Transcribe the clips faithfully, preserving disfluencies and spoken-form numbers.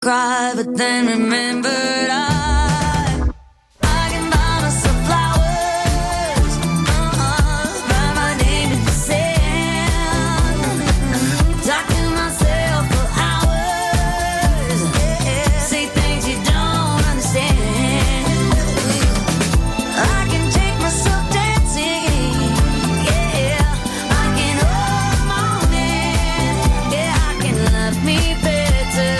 Cry, but then remembered I, I can buy myself flowers, uh-huh, write my name in the sand, talk to myself for hours, yeah, say things you don't understand. I can take myself dancing, yeah, I can hold my own hand, yeah, I can love me better.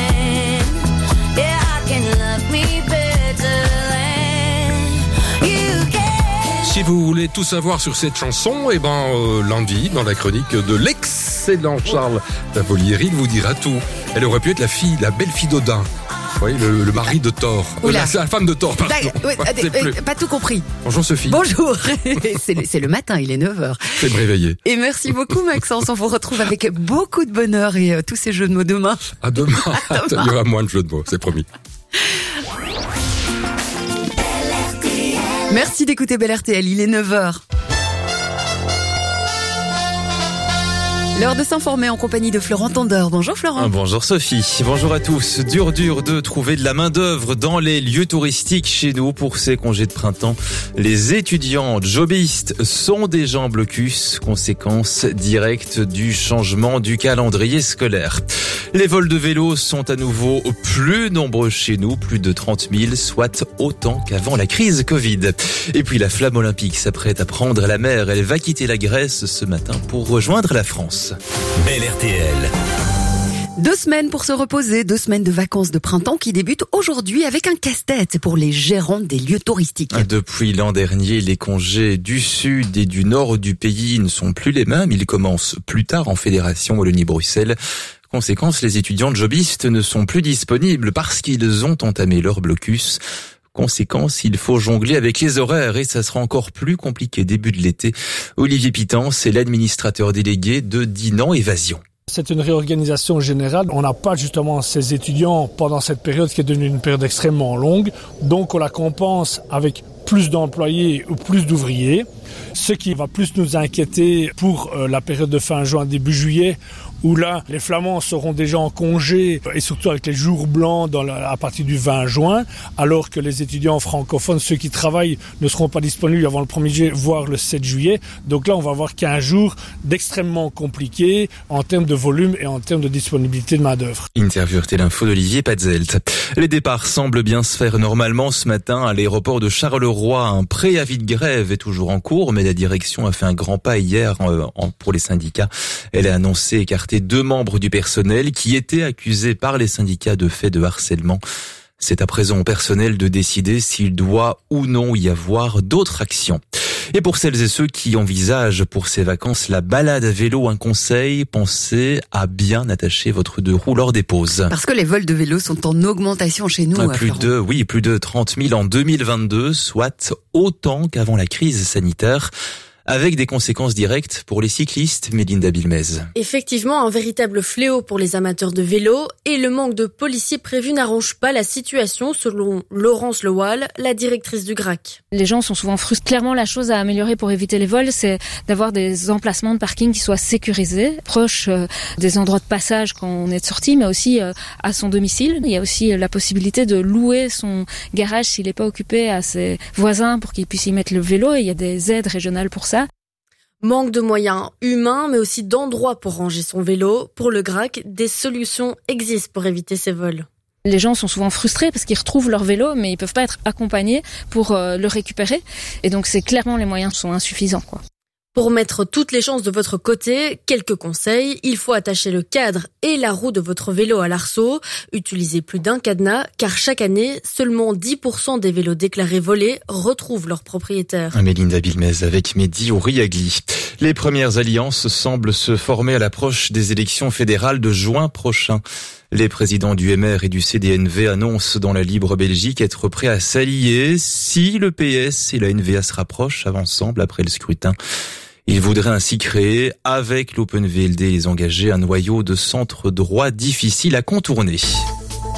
Si vous voulez tout savoir sur cette chanson, eh ben euh, lundi, dans la chronique de l'excellent Charles Tavolieri, il vous dira tout. Elle aurait pu être la fille, la belle fille d'Odin. Oui, le, le mari de Thor. Euh, la, la femme de Thor, pardon. Ouais, ouais, pas tout compris. Bonjour Sophie. Bonjour. c'est, le, c'est le matin, il est neuf heures. C'est me réveiller. Et merci beaucoup Maxence, on vous retrouve avec beaucoup de bonheur et euh, tous ces jeux de mots demain. À demain. À demain. Il y aura moins de jeux de mots, c'est promis. Merci d'écouter Bel R T L, il est neuf heures. L'heure de s'informer en compagnie de Florent Tondeur. Bonjour Florent. Bonjour Sophie. Bonjour à tous. Dur dur de trouver de la main d'œuvre dans les lieux touristiques chez nous pour ces congés de printemps. Les étudiants jobistes sont déjà en blocus, conséquence directe du changement du calendrier scolaire. Les vols de vélos sont à nouveau plus nombreux chez nous, plus de trente mille, soit autant qu'avant la crise Covid. Et puis la flamme olympique s'apprête à prendre la mer. Elle va quitter la Grèce ce matin pour rejoindre la France. Bel R T L. Deux semaines pour se reposer, deux semaines de vacances de printemps qui débutent aujourd'hui avec un casse-tête pour les gérants des lieux touristiques. Depuis l'an dernier, les congés du sud et du nord du pays ne sont plus les mêmes. Ils commencent plus tard en Fédération Wallonie-Bruxelles. Conséquence, les étudiants jobistes ne sont plus disponibles parce qu'ils ont entamé leur blocus. Conséquence, il faut jongler avec les horaires et ça sera encore plus compliqué début de l'été. Olivier Pitance est l'administrateur délégué de Dinan Évasion. C'est une réorganisation générale. On n'a pas justement ces étudiants pendant cette période qui est devenue une période extrêmement longue. Donc on la compense avec plus d'employés ou plus d'ouvriers. Ce qui va plus nous inquiéter pour la période de fin juin, début juillet, où là, les Flamands seront déjà en congé, et surtout avec les jours blancs dans la, à partir du vingt juin, alors que les étudiants francophones, ceux qui travaillent, ne seront pas disponibles avant le premier juillet, voire le sept juillet. Donc là, on va avoir quinze jours d'extrêmement compliqués en termes de volume et en termes de disponibilité de main-d'œuvre. Interview R T L Info d'Olivier Patzelt. Les départs semblent bien se faire normalement ce matin à l'aéroport de Charleroi. Un préavis de grève est toujours en cours, mais la direction a fait un grand pas hier pour les syndicats. Elle a annoncé écarter deux membres du personnel qui étaient accusés par les syndicats de faits de harcèlement. C'est à présent au personnel de décider s'il doit ou non y avoir d'autres actions. Et pour celles et ceux qui envisagent pour ces vacances la balade à vélo, un conseil, pensez à bien attacher votre deux roues lors des pauses. Parce que les vols de vélo sont en augmentation chez nous. Plus Florent. de, oui, plus de trente mille en deux mille vingt-deux, soit autant qu'avant la crise sanitaire. Avec des conséquences directes pour les cyclistes, Mélinda Bilmez. Effectivement, un véritable fléau pour les amateurs de vélo et le manque de policiers prévus n'arrange pas la situation, selon Laurence Lewal, la directrice du G R A C. Les gens sont souvent frustrés. Clairement, la chose à améliorer pour éviter les vols, c'est d'avoir des emplacements de parking qui soient sécurisés, proches euh, des endroits de passage quand on est de sortie, mais aussi euh, à son domicile. Il y a aussi la possibilité de louer son garage s'il n'est pas occupé à ses voisins pour qu'ils puissent y mettre le vélo, et il y a des aides régionales pour ça. Manque de moyens humains, mais aussi d'endroits pour ranger son vélo. Pour le G R A C, des solutions existent pour éviter ces vols. Les gens sont souvent frustrés parce qu'ils retrouvent leur vélo, mais ils peuvent pas être accompagnés pour euh, le récupérer. Et donc, c'est clairement, les moyens sont insuffisants, quoi. Pour mettre toutes les chances de votre côté, quelques conseils. Il faut attacher le cadre et la roue de votre vélo à l'arceau. Utilisez plus d'un cadenas, car chaque année, seulement dix pour cent des vélos déclarés volés retrouvent leur propriétaire. Mélinda Bilmez avec Mehdi Ouriagli. Les premières alliances semblent se former à l'approche des élections fédérales de juin prochain. Les présidents du M R et du C D N V annoncent dans la Libre Belgique être prêts à s'allier si le P S et la N V A se rapprochent ensemble après le scrutin. Ils voudraient ainsi créer, avec l'Open V L D et les engagés, un noyau de centre droit difficile à contourner.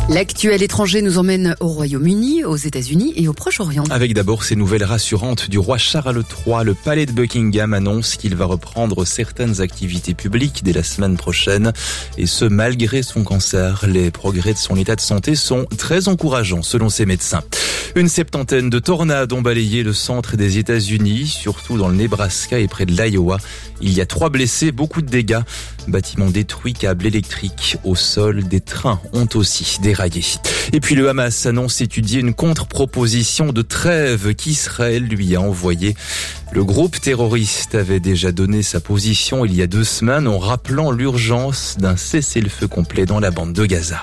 L'actu à l'étranger nous emmène au Royaume-Uni, aux États-Unis et au Proche-Orient. Avec d'abord ces nouvelles rassurantes du roi Charles trois, le palais de Buckingham annonce qu'il va reprendre certaines activités publiques dès la semaine prochaine. Et ce, malgré son cancer. Les progrès de son état de santé sont très encourageants, selon ses médecins. Une septantaine de tornades ont balayé le centre des États-Unis, surtout dans le Nebraska et près de l'Iowa. Il y a trois blessés, beaucoup de dégâts. Bâtiments détruits, câbles électriques au sol, des trains ont aussi déraillé. Et puis le Hamas annonce étudier une contre-proposition de trêve qu'Israël lui a envoyée. Le groupe terroriste avait déjà donné sa position il y a deux semaines en rappelant l'urgence d'un cessez-le-feu complet dans la bande de Gaza.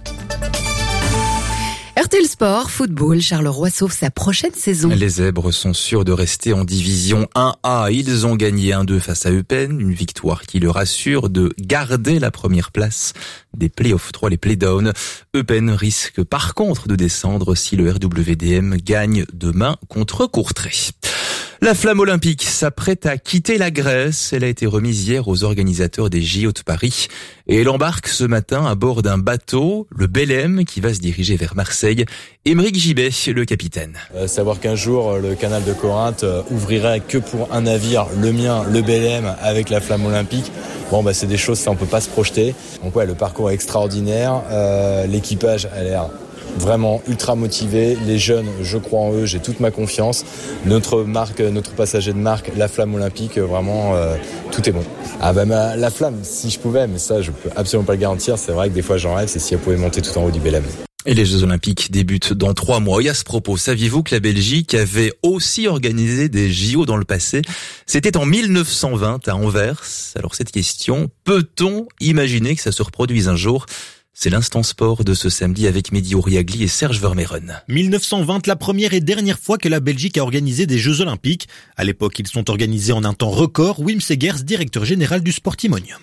R T L Sport, football, Charleroi sauve sa prochaine saison. Les Zèbres sont sûrs de rester en division un A. Ils ont gagné un deux face à Eupen, une victoire qui leur assure de garder la première place des playoffs trois, les playdowns. Eupen risque par contre de descendre si le R W D M gagne demain contre Courtrai. La flamme olympique s'apprête à quitter la Grèce. Elle a été remise hier aux organisateurs des J O de Paris. Et elle embarque ce matin à bord d'un bateau, le Belém, qui va se diriger vers Marseille. Émeric Gibet, le capitaine. Euh, savoir qu'un jour, le canal de Corinthe euh, ouvrirait que pour un navire, le mien, le Belém, avec la flamme olympique. Bon, bah, c'est des choses, ça, on peut pas se projeter. Donc ouais, le parcours est extraordinaire. Euh, l'équipage a l'air vraiment ultra motivé, les jeunes, je crois en eux, j'ai toute ma confiance. Notre marque, notre passager de marque, la flamme olympique, vraiment euh, tout est bon. Ah bah ma, la flamme, si je pouvais, mais ça je peux absolument pas le garantir, c'est vrai que des fois j'en rêve, c'est si elle pouvait monter tout en haut du Belém. Et les Jeux Olympiques débutent dans trois mois. Et à ce propos, saviez-vous que la Belgique avait aussi organisé des J O dans le passé? C'était en mille neuf cent vingt à Anvers. Alors cette question, peut-on imaginer que ça se reproduise un jour? C'est l'instant sport de ce samedi avec Mehdi Ouriagli et Serge Vermeuren. mille neuf cent vingt, la première et dernière fois que la Belgique a organisé des Jeux Olympiques. À l'époque, ils sont organisés en un temps record. Wim Segers, directeur général du Sportimonium.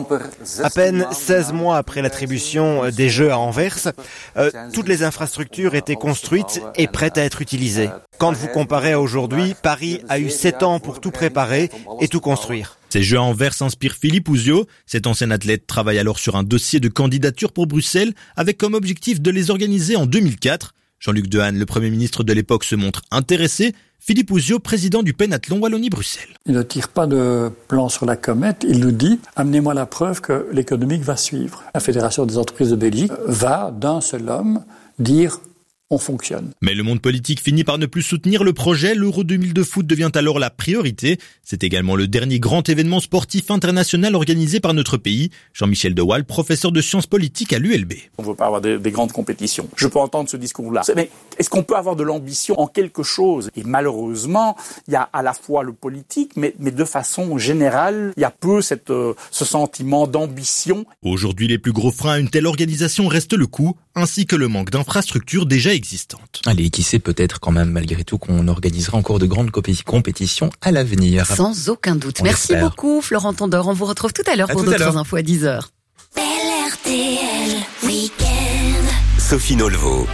À peine seize mois après l'attribution des Jeux à Anvers, euh, toutes les infrastructures étaient construites et prêtes à être utilisées. Quand vous comparez à aujourd'hui, Paris a eu sept ans pour tout préparer et tout construire. Ces Jeux à Anvers inspirent Philippe Ouzio. Cet ancien athlète travaille alors sur un dossier de candidature pour Bruxelles avec comme objectif de les organiser en deux mille quatre. Jean-Luc Dehaene, le Premier ministre de l'époque, se montre intéressé. Philippe Ouzio, président du Penathlon Wallonie-Bruxelles. Il ne tire pas de plan sur la comète, il nous dit « Amenez-moi la preuve que l'économique va suivre ». La Fédération des entreprises de Belgique va d'un seul homme dire « on fonctionne ». Mais le monde politique finit par ne plus soutenir le projet. L'Euro deux mille deux foot devient alors la priorité. C'est également le dernier grand événement sportif international organisé par notre pays. Jean-Michel De Waal, professeur de sciences politiques à l'U L B. On ne veut pas avoir des, des grandes compétitions. Je peux entendre ce discours-là. Mais est-ce qu'on peut avoir de l'ambition en quelque chose? Et malheureusement, il y a à la fois le politique, mais, mais de façon générale, il y a peu cette, euh, ce sentiment d'ambition. Aujourd'hui, les plus gros freins à une telle organisation restent le coût, ainsi que le manque d'infrastructures déjà existantes. Allez, qui sait peut-être quand même malgré tout qu'on organisera encore de grandes compétitions à l'avenir. Sans aucun doute. On Merci l'espère. beaucoup Florent Tondeur. On vous retrouve tout à l'heure À pour tout à d'autres l'heure. infos à dix heures. Bel R T L Weekend. Sophie Nolvo.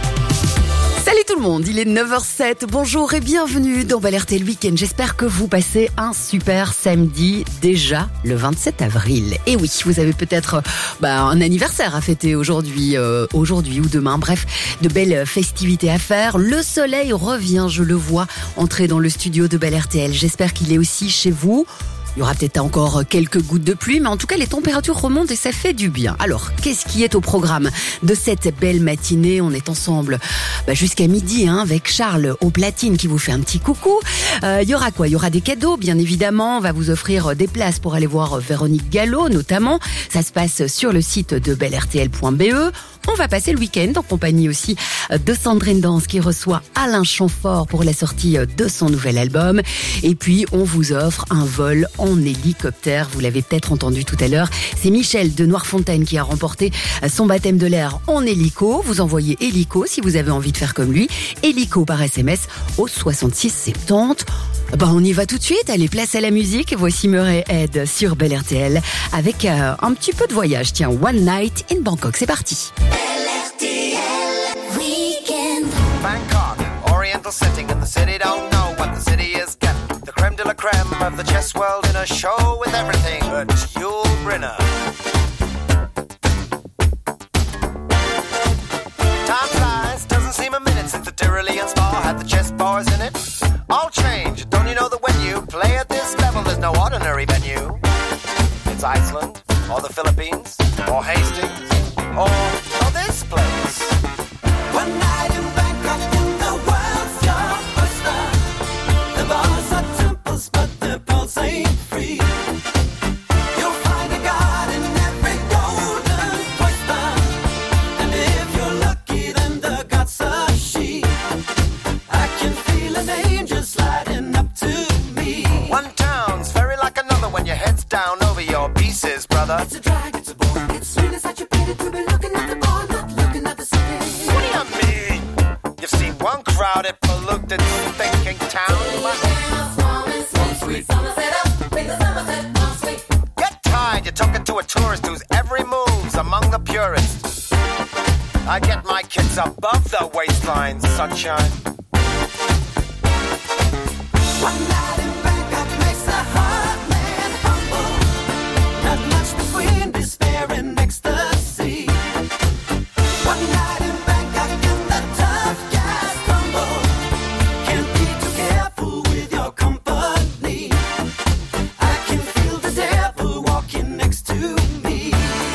Salut tout le monde, il est neuf heures sept. Bonjour et bienvenue dans Bel R T L Weekend. J'espère que vous passez un super samedi, déjà le vingt-sept avril. Et oui, vous avez peut-être bah, un anniversaire à fêter aujourd'hui, euh, aujourd'hui ou demain. Bref, de belles festivités à faire. Le soleil revient, je le vois, entrer dans le studio de Bel R T L. J'espère qu'il est aussi chez vous. Il y aura peut-être encore quelques gouttes de pluie, mais en tout cas, les températures remontent et ça fait du bien. Alors, qu'est-ce qui est au programme de cette belle matinée? On est ensemble bah, jusqu'à midi hein, avec Charles au platine qui vous fait un petit coucou. Euh, il y aura quoi? Il y aura des cadeaux, bien évidemment. On va vous offrir des places pour aller voir Véronique Gallo, notamment. Ça se passe sur le site de bel r t l point b e. On va passer le week-end en compagnie aussi de Sandrine Danse qui reçoit Alain Chamfort pour la sortie de son nouvel album. Et puis, on vous offre un vol en hélicoptère. Vous l'avez peut-être entendu tout à l'heure. C'est Michel de Noirfontaine qui a remporté son baptême de l'air en hélico. Vous envoyez hélico si vous avez envie de faire comme lui. Hélico par S M S au soixante-six soixante-dix. Ben, on y va tout de suite. Allez, place à la musique. Voici Murray Head sur Bel R T L avec euh, un petit peu de voyage. Tiens, One Night in Bangkok. C'est parti. Bangkok, oriental setting, and the city don't know what the city is getting. The creme de la creme of the chess world in a show with everything but Yul Brynner. Iceland, or the Philippines, or Hastings, or, or this place. One night in Bangkok and the world's your oyster. The bars are temples, but the pearls ain't free. You'll find a god in every golden oyster. And if you're lucky, then the god's a she. I can feel an angel sliding up to me. One town's very like another when your head's down over your pieces, brother. It's a drag, it's a bore, it's really such a pity to be looking at the bar, not looking at the city. What do you mean? You've seen one crowded, polluted, thinking town. Get tired, you're talking to a tourist whose every move's among the purists. I get my kids above the waistline, sunshine. One night in Bangkok makes a heart man humble. Not much between despair and ecstasy. One night in Bangkok and the tough guys tumble. Can't be too careful with your company. I can feel the devil walking next to me.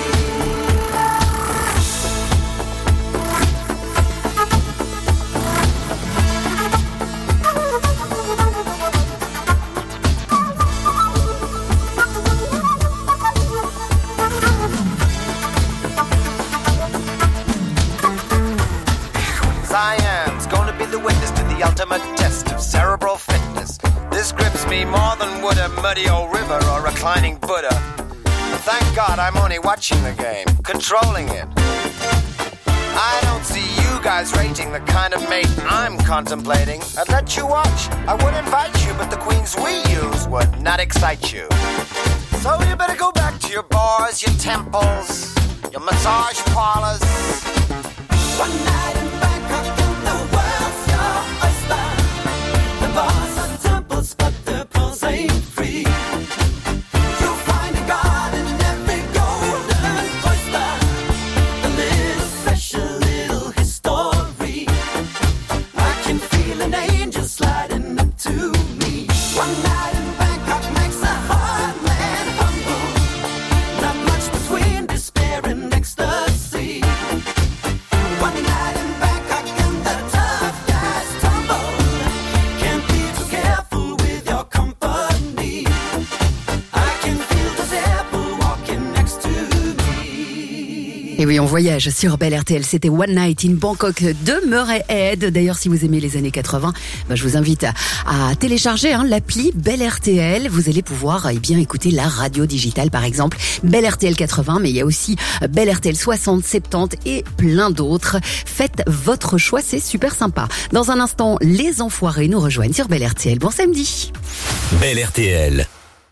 Siam's gonna be the witness to the ultimate test of cerebral fitness. This grips me more than would a muddy old river or reclining Buddha. But thank God I'm only watching the game, controlling it. I don't see you guys rating the kind of mate I'm contemplating. I'd let you watch, I would invite you, but the queens we use would not excite you. So you better go back to your bars, your temples, your massage parlors. One night in Bangkok and the world's your oyster. The bars are temples, but the pearls ain't free. You'll find a god in every golden oyster. A little special little history. I can feel an angel sliding up to me. One night in Bangkok makes a heart man humble. Not much between despair and ecstasy. One night in Bangkok and the tough guys tumble. Can't be too careful with your company. I can feel the devil walking next to me. Et oui, on voyage sur Bel R T L. C'était One Night in Bangkok de Murray Head. D'ailleurs, si vous aimez les années quatre-vingts, bah, je vous invite à, à télécharger hein, l'appli Bel R T L. Vous allez pouvoir eh bien écouter la radio digitale, par exemple, Bel R T L quatre-vingts, mais il y a aussi Bel R T L soixante, soixante-dix et plein d'autres. Faites votre choix, c'est super sympa. Dans un instant, les enfoirés nous rejoignent sur Bel R T L. Bon samedi. Bel R T L.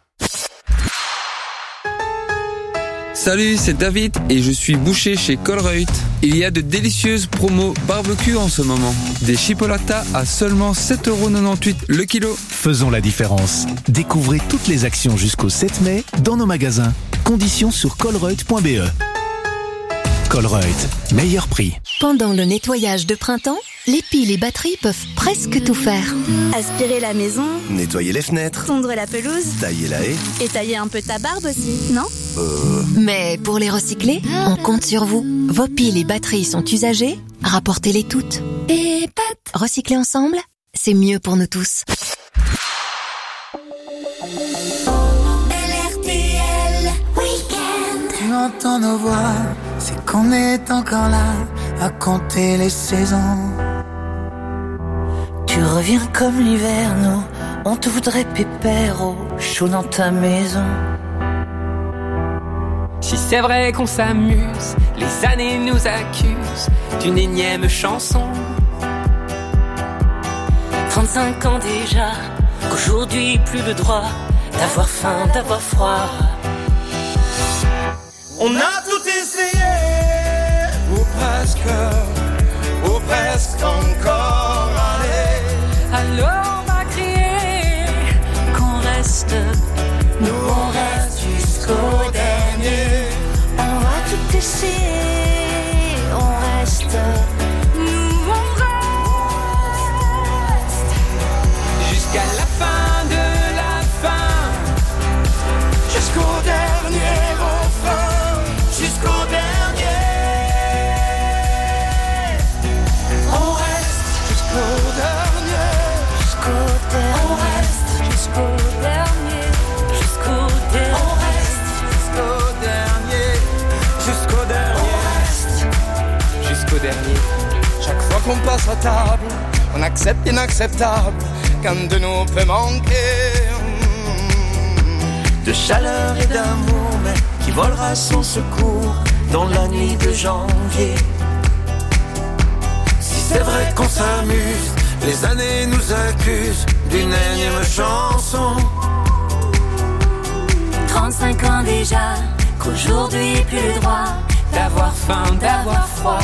Salut, c'est David et je suis boucher chez Colruyt. Il y a de délicieuses promos barbecue en ce moment. Des chipolatas à seulement sept euros quatre-vingt-dix-huit le kilo. Faisons la différence. Découvrez toutes les actions jusqu'au sept mai dans nos magasins. Conditions sur colruyt point b e. Colruyt, meilleur prix. Pendant le nettoyage de printemps, les piles et batteries peuvent presque tout faire. Aspirer la maison, Nettoyer les fenêtres, tondre la pelouse, tailler la haie. et tailler un peu ta barbe aussi, non? Euh... Mais pour les recycler, on compte sur vous. Vos piles et batteries sont usagées, rapportez-les toutes. Et pat, recycler ensemble, c'est mieux pour nous tous. L R T L Weekend. J'entends nos voix, c'est qu'on est encore là à compter les saisons. Tu reviens comme l'hiver, nous, on te voudrait pépère au chaud dans ta maison. Si c'est vrai qu'on s'amuse, les années nous accusent d'une énième chanson. trente-cinq ans déjà, qu'aujourd'hui plus le droit d'avoir faim, d'avoir froid. On a tout essayé, ou presque, ou presque encore, allez. Alors on va crier qu'on reste, nous on reste jusqu'au dernier. On va tout essayer, on reste, nous on reste jusqu'à la fin de la fin, jusqu'au dernier. jusqu'au dernier. Chaque fois qu'on passe à table, on accepte l'inacceptable, qu'un de nous peut manquer. De chaleur et d'amour, mais qui volera son secours dans la nuit de janvier. Si c'est vrai qu'on s'amuse, les années nous accusent d'une énième chanson. Trente-cinq ans déjà, qu'aujourd'hui plus le droit d'avoir faim, d'avoir froid.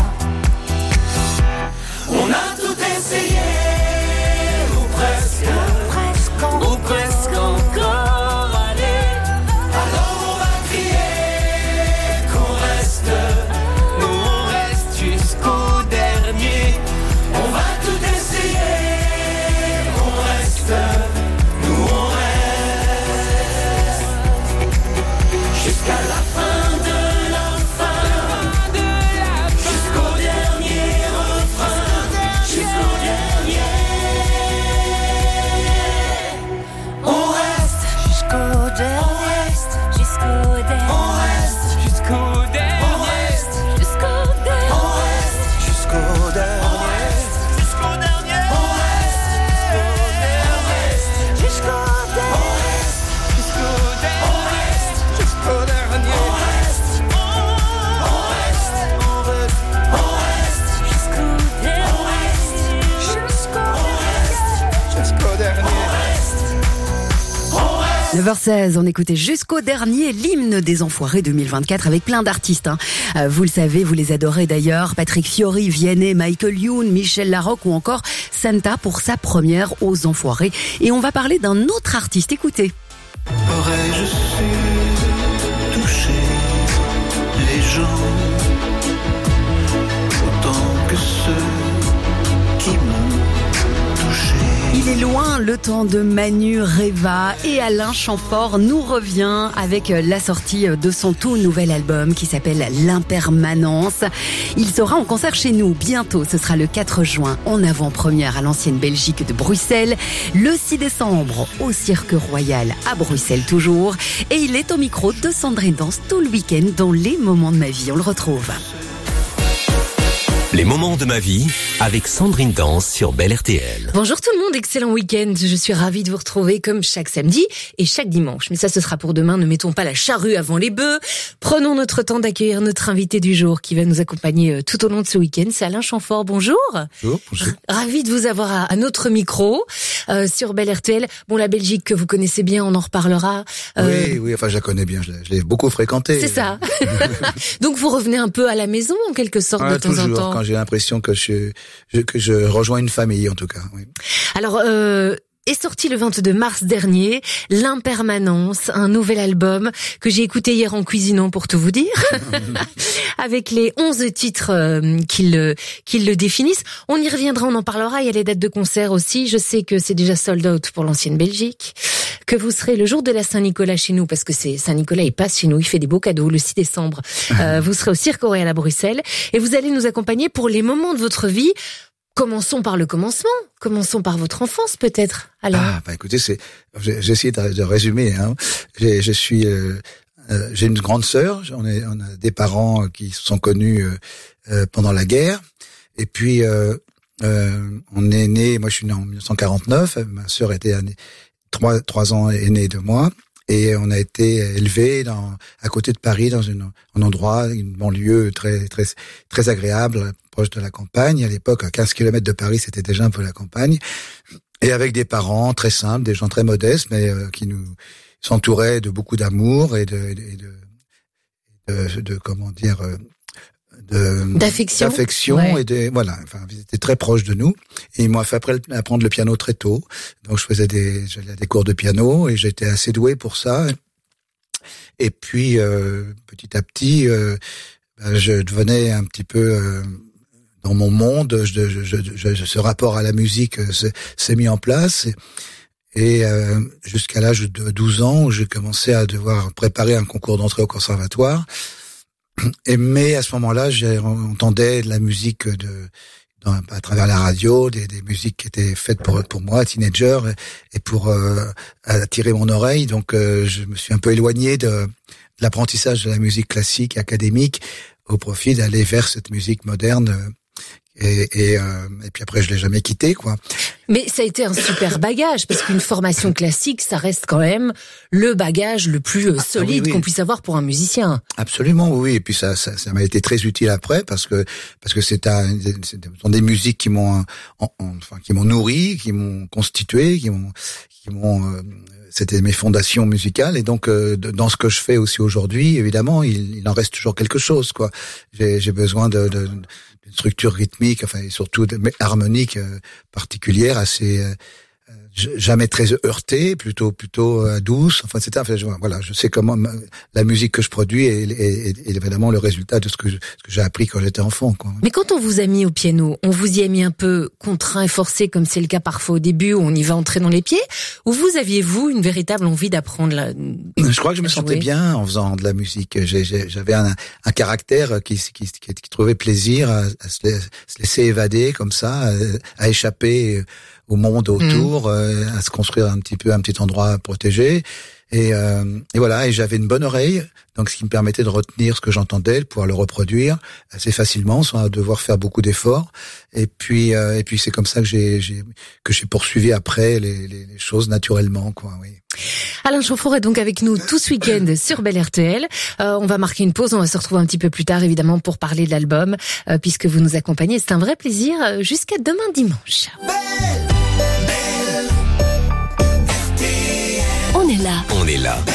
On a tout essayé, ou presque, presque, ou presque encore. Allez, alors on va crier qu'on reste, nous on reste jusqu'au dernier. On va tout essayer, on reste, nous on reste, jusqu'à la fin de la fin, jusqu'au dernier refrain, jusqu'au dernier. On reste jusqu'au dernier, jusqu'au dernier, on reste jusqu'au dernier, on reste jusqu'au dernier, on reste jusqu'au dernier, jusqu'au dernier, on reste jusqu'au dernier, Jusqu'au dernier, jusqu'au dernier, on reste, on reste, on reste, on reste jusqu'au dernier, jusqu'au jusqu'au dernier. neuf heures seize, on écoutait jusqu'au dernier l'hymne des Enfoirés deux mille vingt-quatre avec plein d'artistes. Hein. Euh, vous le savez, vous les adorez d'ailleurs. Patrick Fiori, Vianney, Michael Youn, Michel Larocque ou encore Santa pour sa première aux Enfoirés. Et on va parler d'un autre artiste. Écoutez. Aurais-je su toucher les gens autant que ceux qui m'ont touché? Il est loin le temps de Manu Reva et Alain Chamfort nous revient avec la sortie de son tout nouvel album qui s'appelle L'Impermanence. Il sera en concert chez nous bientôt, ce sera le quatre juin en avant-première à l'Ancienne Belgique de Bruxelles, le six décembre au Cirque Royal à Bruxelles toujours, et il est au micro de Sandrine Danse tout le week-end dans Les Moments de ma vie, on le retrouve. Les moments de ma vie avec Sandrine Danse sur Bel R T L. Bonjour tout le monde, excellent week-end. Je suis ravie de vous retrouver comme chaque samedi et chaque dimanche. Mais ça, ce sera pour demain. Ne mettons pas la charrue avant les bœufs. Prenons notre temps d'accueillir notre invité du jour qui va nous accompagner tout au long de ce week-end. C'est Alain Chamfort. Bonjour. Bonjour. Bonjour. Ravi de vous avoir à, à notre micro euh, sur Bel R T L. Bon, la Belgique que vous connaissez bien, on en reparlera. Euh... Oui, oui. Enfin, je la connais bien. Je l'ai, je l'ai beaucoup fréquentée. C'est ça. Donc, vous revenez un peu à la maison en quelque sorte ah, de temps toujours, en temps. Quand j'ai l'impression que je, je que je rejoins une famille, en tout cas. Oui. Alors, euh, est sorti le vingt-deux mars dernier, L'Impermanence, un nouvel album que j'ai écouté hier en cuisinant pour tout vous dire, avec les onze titres euh, qui le, qui le définissent. On y reviendra, on en parlera, il y a les dates de concert aussi. Je sais que c'est déjà sold out pour l'Ancienne Belgique, que vous serez le jour de la Saint-Nicolas chez nous, parce que c'est Saint-Nicolas, il passe chez nous, il fait des beaux cadeaux le six décembre. Euh, vous serez au Cirque Royal à Bruxelles et vous allez nous accompagner pour les moments de votre vie. Commençons par le commencement. Commençons par votre enfance, peut-être. Alors. Ah, bah écoutez, c'est, j'ai, j'ai essayé de, de résumer. Hein. J'ai, je suis, euh, euh, j'ai une grande sœur. On, est, on a des parents qui se sont connus euh, euh, pendant la guerre. Et puis, euh, euh, on est né. Moi, je suis né en dix-neuf cent quarante-neuf. Ma sœur était année, trois, trois ans aînée de moi. Et on a été élevés dans, à côté de Paris, dans une, un endroit, une banlieue très, très, très agréable, proche de la campagne. À l'époque, à quinze kilomètres de Paris, c'était déjà un peu la campagne. Et avec des parents très simples, des gens très modestes, mais euh, qui nous s'entouraient de beaucoup d'amour et de, et de, de, de, de comment dire, de, d'affection, d'affection ouais. et de, voilà, enfin, ils étaient très proches de nous. Et ils m'ont fait apprendre le piano très tôt. Donc, je faisais des, j'allais à des cours de piano et j'étais assez doué pour ça. Et puis, euh, petit à petit, euh, je devenais un petit peu, euh, dans mon monde, je, je, je, je, ce rapport à la musique s'est, s'est mis en place. Et, et euh, jusqu'à l'âge de douze ans, où j'ai commencé à devoir préparer un concours d'entrée au conservatoire. Et mais à ce moment-là, j'entendais de la musique de, dans, à travers la radio, des, des musiques qui étaient faites pour pour moi, teenager, et pour euh, attirer mon oreille. Donc, euh, je me suis un peu éloigné de, de l'apprentissage de la musique classique, académique, au profit d'aller vers cette musique moderne et et, euh, et puis après je l'ai jamais quitté, quoi. Mais ça a été un super bagage, parce qu'une formation classique, ça reste quand même le bagage le plus euh, solide ah, oui, oui. qu'on puisse avoir pour un musicien. Absolument, oui. Et puis ça, ça, ça m'a été très utile après, parce que parce que c'est un, c'est ce sont des musiques qui m'ont, en, enfin, qui m'ont nourri, qui m'ont constitué, qui m'ont, qui m'ont, euh, c'était mes fondations musicales. Et donc, euh, dans ce que je fais aussi aujourd'hui, évidemment, il, il en reste toujours quelque chose, quoi. J'ai, j'ai besoin de, de d'une structure rythmique, enfin, et surtout de, harmonique euh, particulière, assez euh, jamais très heurtée, plutôt plutôt euh, douce. Enfin, c'est enfin, je, voilà, je sais comment ma, la musique que je produis est, est, est évidemment le résultat de ce que, je, ce que j'ai appris quand j'étais enfant, quoi. Mais quand on vous a mis au piano, on vous y a mis un peu contraint et forcé, comme c'est le cas parfois au début, où on y va entrer dans les pieds, ou vous aviez-vous une véritable envie d'apprendre la... Je crois que je me sentais bien en faisant de la musique. J'ai, j'ai, j'avais un, un caractère qui, qui, qui, qui trouvait plaisir à, à se, laisser, se laisser évader comme ça, à, à échapper au monde autour, mmh. euh, à se construire un petit peu un petit endroit protégé. Et, euh, et voilà, et j'avais une bonne oreille, donc ce qui me permettait de retenir ce que j'entendais, de pouvoir le reproduire assez facilement, sans devoir faire beaucoup d'efforts. Et puis, euh, et puis c'est comme ça que j'ai, j'ai que j'ai poursuivi après les, les, les choses naturellement, quoi. Oui. Alain Chamfort est donc avec nous tout ce week-end sur Bel R T L. Euh, on va marquer une pause, on va se retrouver un petit peu plus tard évidemment pour parler de l'album, euh, puisque vous nous accompagnez. C'est un vrai plaisir euh, jusqu'à demain dimanche. On est là. On est là.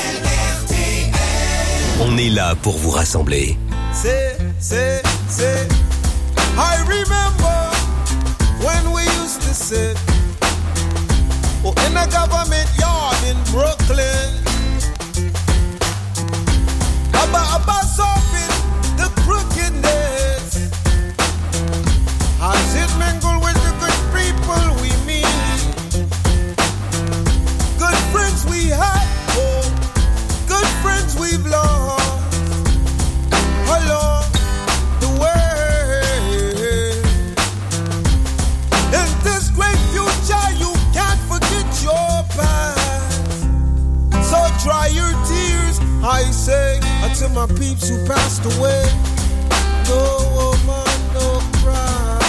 On est là pour vous rassembler. Say, say, say. I remember when we used to sit oh, in a government yard in Brooklyn. About, about solving the crookedness. As it mingle with the good people we meet. Good friends we had, oh, good friends we've lost along the way. In this great future, you can't forget your past. So dry your tears, I say, until my peeps who passed away. No woman, no cry.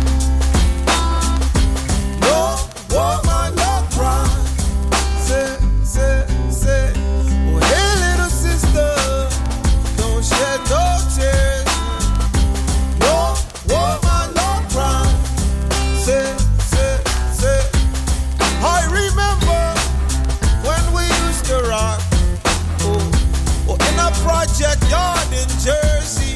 No woman, no cry. Say, say, say, oh hey little sister, don't shed no tears. No woman, no cry. Say, say, say, I remember when we used to rock, oh, oh in a project yard in Jersey.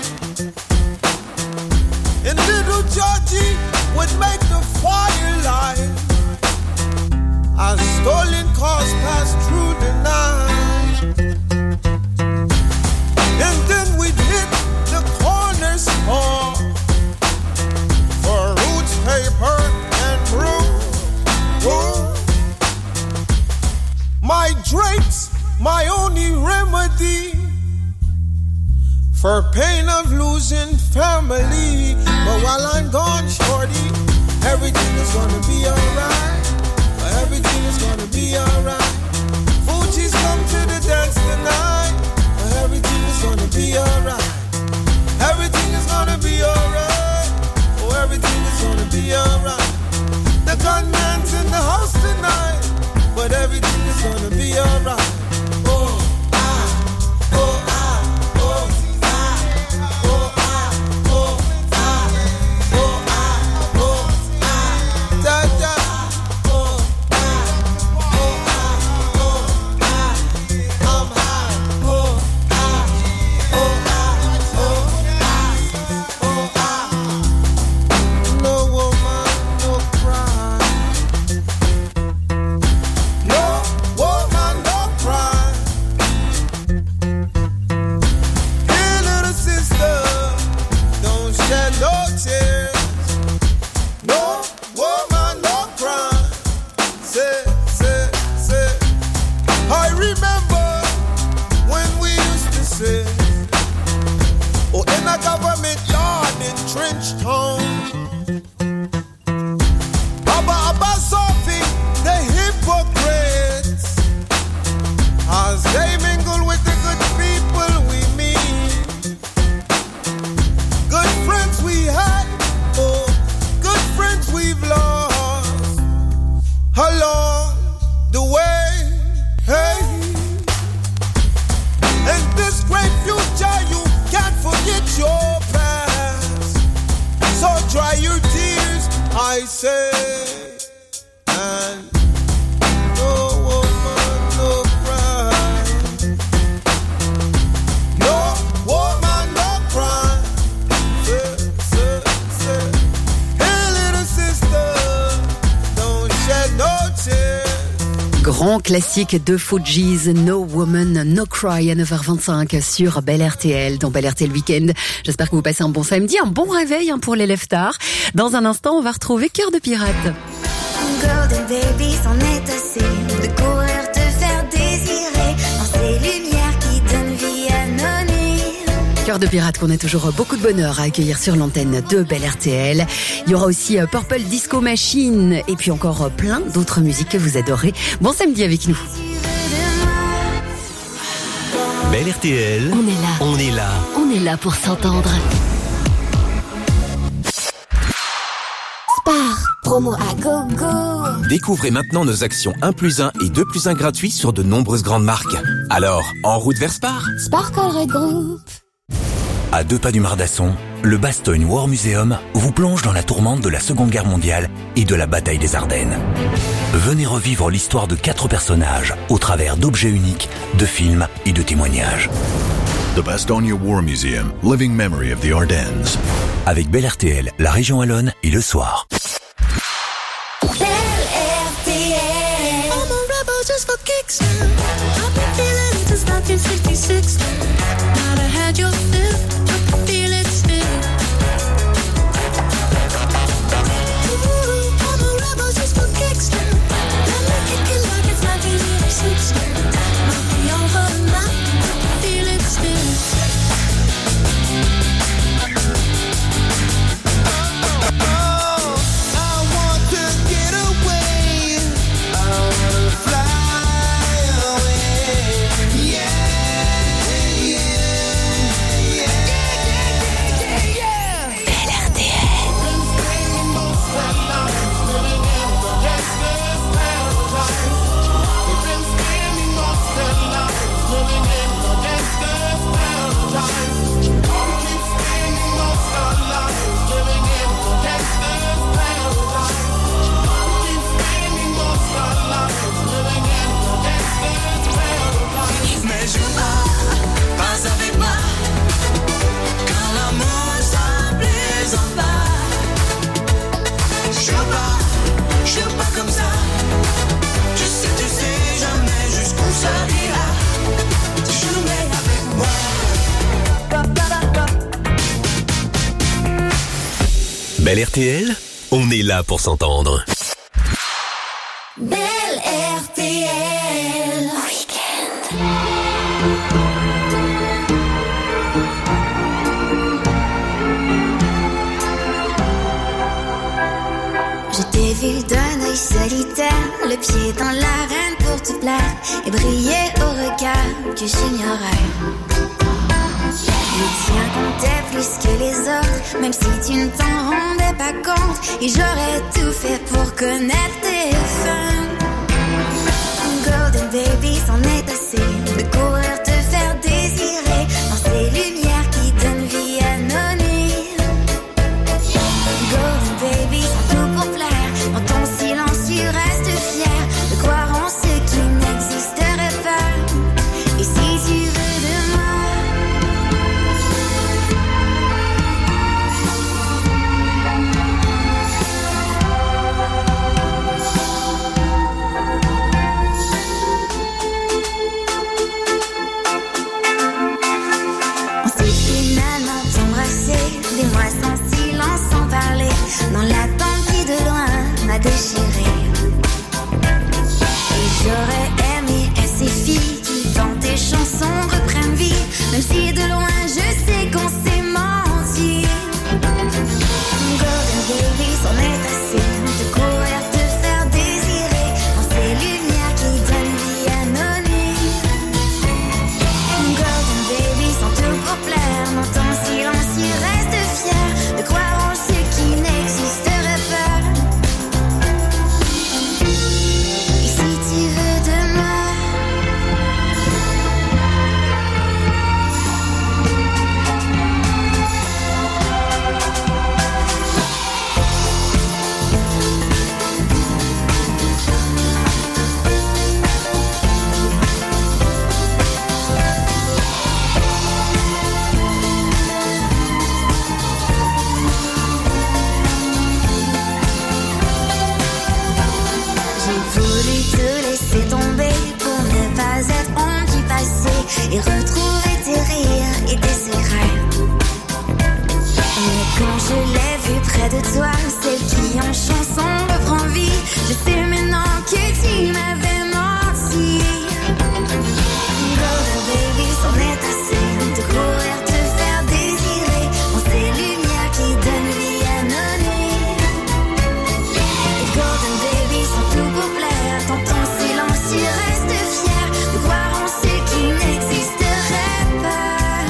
And little Georgie would make the fire light as stolen cars passed through the night. And then we'd hit the corner store for roots, paper, and brew. Oh. My drinks, my only remedy for pain of losing family. But while I'm gone, shorty, everything is gonna be alright. Everything is gonna be alright. Fuji's come to the dance tonight. Everything is gonna be alright. Everything is gonna be alright. Oh, everything is gonna be alright. The gunman's in the house tonight, but everything is gonna be alright. Oh, ah, oh, ah, oh, ah, oh, ah, oh, ah, oh, ah, oh, ah, da, da. Oh I say, and no woman, no cry. No woman, no cry. Say, say, say. Hey, little sister, don't shed no tears. Grand classique de Fugees, No Woman, No Cry à neuf heures vingt-cinq sur Bel R T L, dans Bel R T L Week-end. J'espère que vous passez un bon samedi, un bon réveil hein, pour les lève-tard. Dans un instant, on va retrouver Cœur de pirate. Golden baby s'en est assez de courir te faire désirer dans ces lumières qui donnent vie à nos nuits. Cœur de pirate qu'on a toujours beaucoup de bonheur à accueillir sur l'antenne de Bel R T L. Il y aura aussi Purple Disco Machine et puis encore plein d'autres musiques que vous adorez. Bon samedi avec nous. Bel R T L, On est là. on est là. On est là pour s'entendre. Spar, promo à gogo. Découvrez maintenant nos actions un plus un et deux plus un gratuits sur de nombreuses grandes marques. Alors, en route vers Spar. Sparkle Group. À deux pas du Mardasson, le Bastogne War Museum vous plonge dans la tourmente de la Seconde Guerre mondiale et de la bataille des Ardennes. Venez revivre l'histoire de quatre personnages au travers d'objets uniques, de films et de témoignages. The Bastogne War Museum, Living Memory of the Ardennes. Avec Bel R T L, la région wallonne et le soir. Bel R T L. I'm a rebel just for kicks. I've been feeling it since nineteen fifty-six. Gotta had your fill, I can feel it still. Ooh, I'm a rebel just for kicks. Let me kick it like it's nineteen eighty-six. Might be over now, I can feel it still. Bel R T L, on est là pour s'entendre. Bel R T L Weekend. Je t'ai vu d'un œil solitaire, le pied dans l'arène pour te plaire et briller au regard que j'ignorais. Le tien comptait plus que les autres, même si tu ne t'en rendais pas compte. Et j'aurais tout fait pour connaître tes fins. Golden baby s'en est assez de courir te faire désirer dans ces lumières qui donnent vie à nos nuits. Golden baby, c'est tout pour plaire. Dans ton silence tu restes fier de croire en ce qui n'existerait pas. Et si tu veux de moi, et retrouver tes rires et tes secrets. Mais quand je l'ai vue près de toi, celle qui en chanson reprend vie, je sais maintenant que tu m'avais menti. Golden baby, c'en est assez de courir te faire désirer. On ces lumières qui donnent vie à nos nuits. Et Golden baby, sans tout pour plaire, dans ton silence tu restes fier de croire en ce qui n'existerait pas.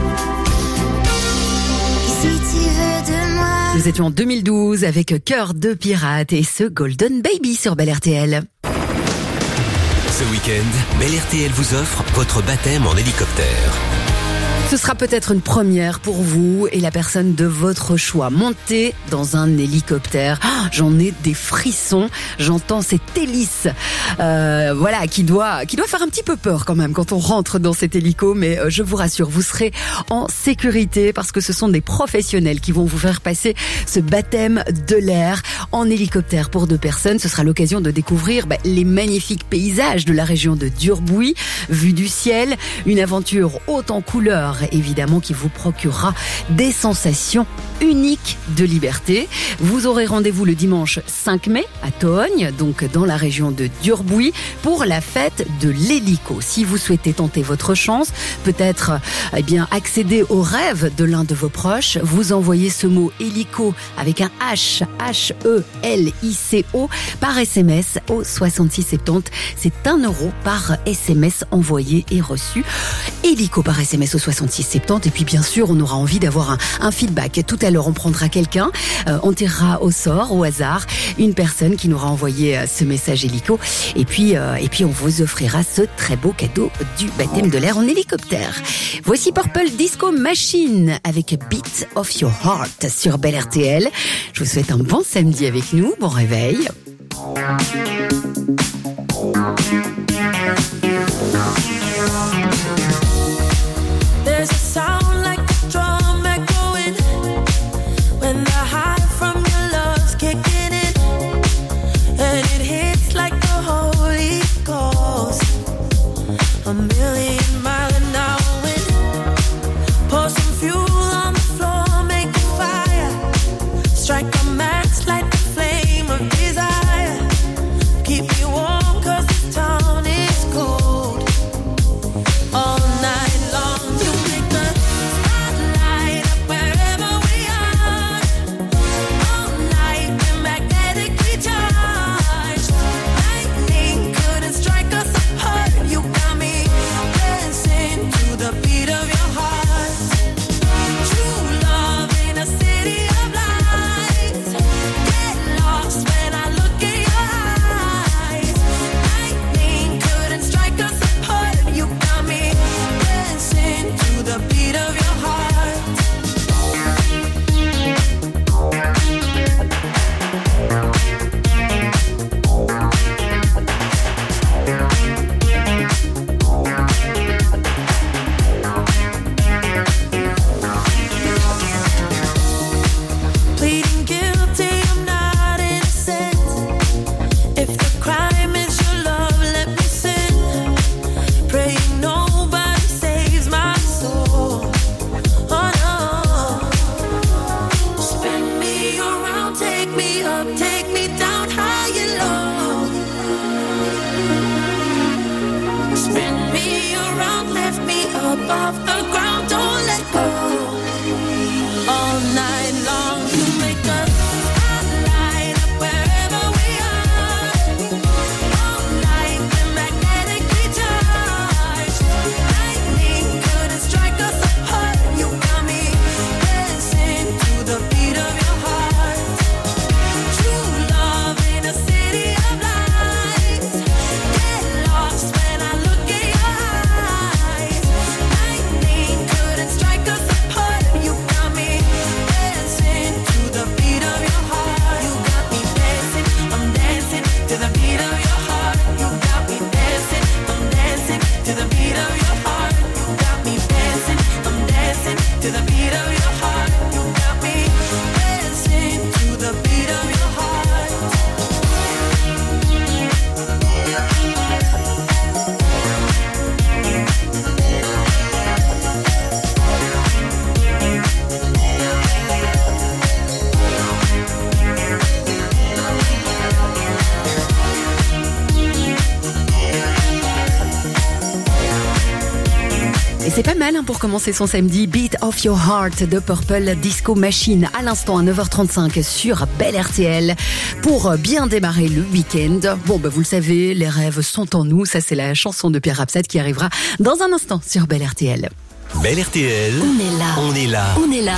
Et si tu veux de moi. Nous étions en deux mille douze avec Cœur de pirate et ce Golden Baby sur Bel R T L. Ce week-end, Bel R T L vous offre votre baptême en hélicoptère. Ce sera peut-être une première pour vous et la personne de votre choix. Montez dans un hélicoptère. Ah, j'en ai des frissons. J'entends cette hélice, euh, voilà, qui doit, qui doit faire un petit peu peur quand même quand on rentre dans cet hélico. Mais euh, je vous rassure, vous serez en sécurité parce que ce sont des professionnels qui vont vous faire passer ce baptême de l'air en hélicoptère pour deux personnes. Ce sera l'occasion de découvrir bah, les magnifiques paysages de la région de Durbuy, vue du ciel, une aventure haute en couleurs évidemment qui vous procurera des sensations uniques de liberté. Vous aurez rendez-vous le dimanche cinq mai à Togne, donc dans la région de Durbuy, pour la fête de l'hélico. Si vous souhaitez tenter votre chance, peut-être eh bien accéder au rêve de l'un de vos proches, vous envoyez ce mot hélico avec un H, H E L I C O par S M S au soixante-six soixante-dix. C'est un euro par S M S envoyé et reçu. Hélico par S M S au soixante-six soixante-dix. Et puis bien sûr, on aura envie d'avoir un, un feedback. Tout à l'heure, on prendra quelqu'un, euh, on tirera au sort, au hasard, une personne qui nous aura envoyé euh, ce message hélico. Et puis, euh, et puis, on vous offrira ce très beau cadeau du baptême de l'air en hélicoptère. Voici Purple Disco Machine avec Beat of Your Heart sur Bel R T L. Je vous souhaite un bon samedi avec nous. Bon réveil. There's a sound like a drum echoing when the high from your love's kicking in, and it hits like the Holy Ghost. A million mile an hour wind. Pour some fuel on the floor, make a fire. Strike a match, light the flame of desire. Keep me warm 'cause this town is cold. All night long, you make the spotlight up wherever we are. All night, we're magnetically charged. Lightning couldn't strike us apart. You got me dancing to the beat of your heart. True love in a city of lights. Get lost when I look in your eyes. Lightning couldn't strike us apart. You got me dancing to the beat of your heart. Pleading guilty, I'm not innocent. If the crime is your love, let me sin. Praying nobody saves my soul. Oh no. Spin me around, take me up, take me down high and low. Spin me around, lift me up off the ground, don't let go. All night long, you make a spotlight up wherever we are. All night, we're magnetically charged. Lightning couldn't strike us apart. You got me dancing to the beat of your heart. True love in a city of lights. Get lost when I look in your eyes. Lightning C'est pas mal hein, pour commencer son samedi. Beat of Your Heart de Purple Disco Machine à l'instant à neuf heures trente-cinq sur Bel R T L pour bien démarrer le week-end. Bon, bah, vous le savez, les rêves sont en nous. Ça, c'est la chanson de Pierre Rapsat qui arrivera dans un instant sur Bel R T L. Bel R T L. On est là. On est là. On est là.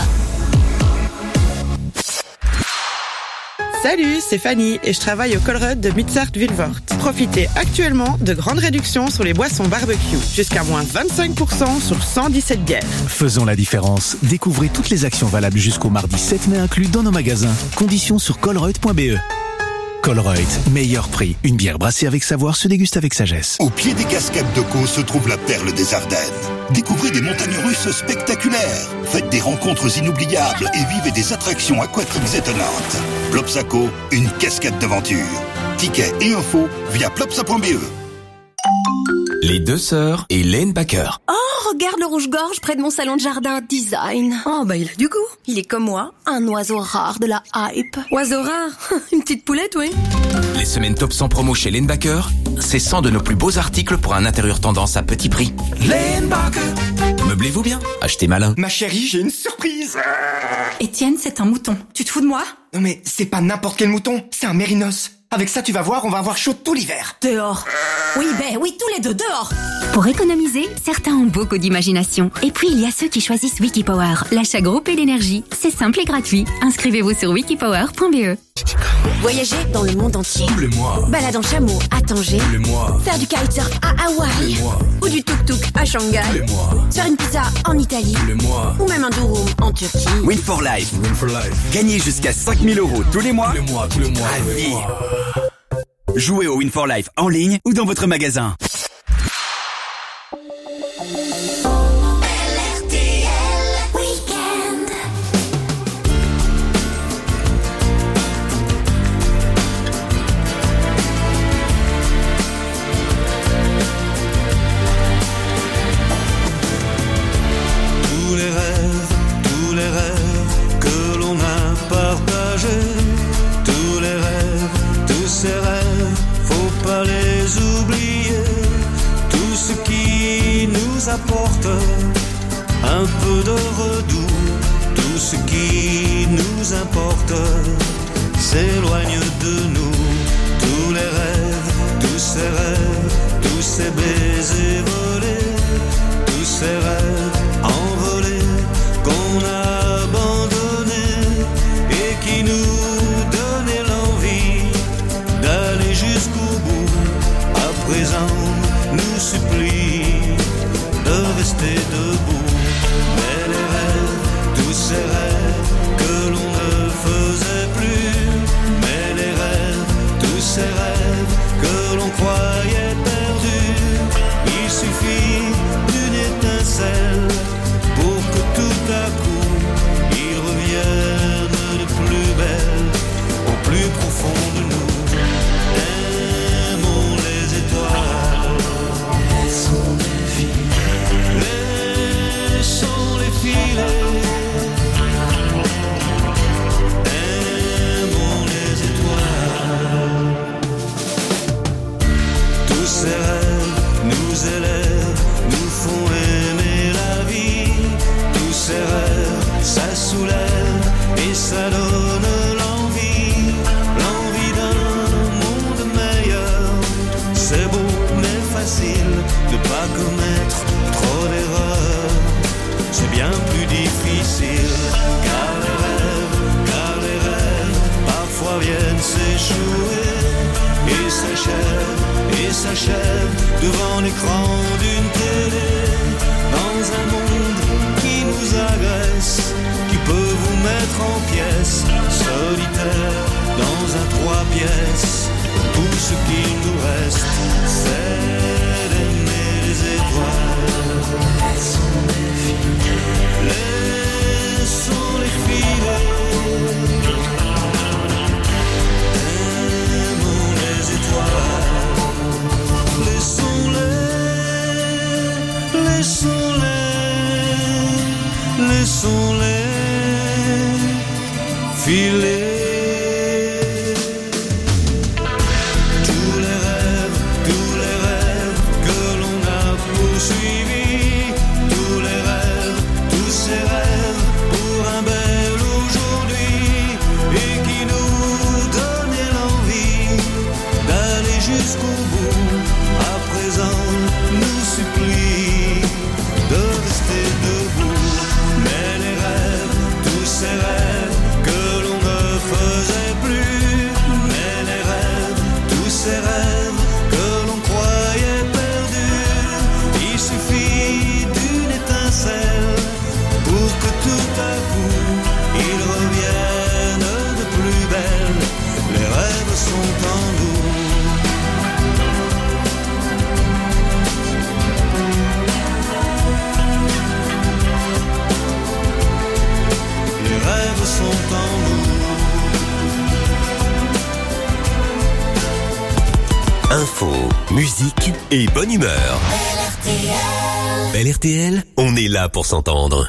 Salut, c'est Fanny et je travaille au Colruyt de Mutsart-Vilvoort. Profitez actuellement de grandes réductions sur les boissons barbecue. Jusqu'à moins vingt-cinq pour cent sur cent dix-sept bières. Faisons la différence. Découvrez toutes les actions valables jusqu'au mardi sept mai inclus dans nos magasins. Conditions sur colruyt point b e. Colruyt, meilleur prix. Une bière brassée avec savoir se déguste avec sagesse. Au pied des cascades de Caux se trouve la perle des Ardennes. Découvrez des montagnes russes spectaculaires. Faites des rencontres inoubliables et vivez des attractions aquatiques étonnantes. Plopsaco, une cascade d'aventure. Tickets et infos via plopsa point b e. Les deux sœurs et Len Baker. Oh, regarde le rouge-gorge près de mon salon de jardin. Design. Oh, bah il a du goût. Il est comme moi, un oiseau rare de la hype. Oiseau rare? Une petite poulette, oui. Les semaines top cent promo chez Len Baker, c'est cent de nos plus beaux articles pour un intérieur tendance à petit prix. Len Baker. Meublez-vous bien, achetez malin. Ma chérie, j'ai une surprise. Étienne, c'est un mouton. Tu te fous de moi? Non mais c'est pas n'importe quel mouton, c'est un mérinos. Avec ça, tu vas voir, on va avoir chaud tout l'hiver. Dehors. Oui, ben oui, tous les deux, dehors. Pour économiser, certains ont beaucoup d'imagination. Et puis, il y a ceux qui choisissent Wikipower, l'achat groupé d'énergie. C'est simple et gratuit. Inscrivez-vous sur wikipower point b e. Voyager dans le monde entier. Tous les mois. Balade en chameau à Tanger. Tous les mois. Faire du kitesurf à Hawaï. Tous les mois. Ou du tuk-tuk à Shanghai. Tous les mois. Faire une pizza en Italie. Tous les mois. Ou même un durum en Turquie. Win for Life. Win for Life. Gagnez jusqu'à cinq mille euros tous les mois. Tous les mois, tous les mois. Tous les mois. Jouez au Win for Life en ligne ou dans votre magasin. Tous les rêves, tous les rêves que l'on a partagés, tous les rêves, tous ces rêves, faut pas les oublier. Tout ce qui nous apporte un peu de redoux, tout ce qui nous importe s'éloigne de nous. Tous les rêves, tous ces rêves, tous ces baisers volés, tous ces rêves envolés qu'on a abandonnés et qui nous donnaient l'envie d'aller jusqu'au bout, à présent nous supplient de rester debout. Mais les rêves, tous ces rêves que l'on ne faisait plus, mais les rêves, tous ces rêves que l'on croyait perdus, il suffit d'une étincelle pour que tout à coup ils reviennent de plus belle au plus profond de nous. Aimons les étoiles, laissons les filer, laissons les filer. Aimons les étoiles. Tous ces rêves nous élèvent, nous font aimer la vie. Tous ces rêves, ça soulève et ça donne l'envie, l'envie d'un monde meilleur. C'est beau mais facile de pas commettre trop d'erreurs. C'est bien plus difficile car les rêves, car les rêves parfois viennent s'échouer et s'achèvent, et s'achèvent devant l'écran d'une télé. Dans un monde qui nous agresse, qui peut vous mettre en pièces, solitaire dans un trois pièces. Tout ce qu'il nous reste, c'est d'aimer les étoiles. Laissons-les filer, laissons-les filer. Aimons les étoiles, laissons-les, laissons-les, laissons-les filer. sont en nous. Les rêves sont en nous. Info, musique et bonne humeur. Belle R T L, on est là pour s'entendre.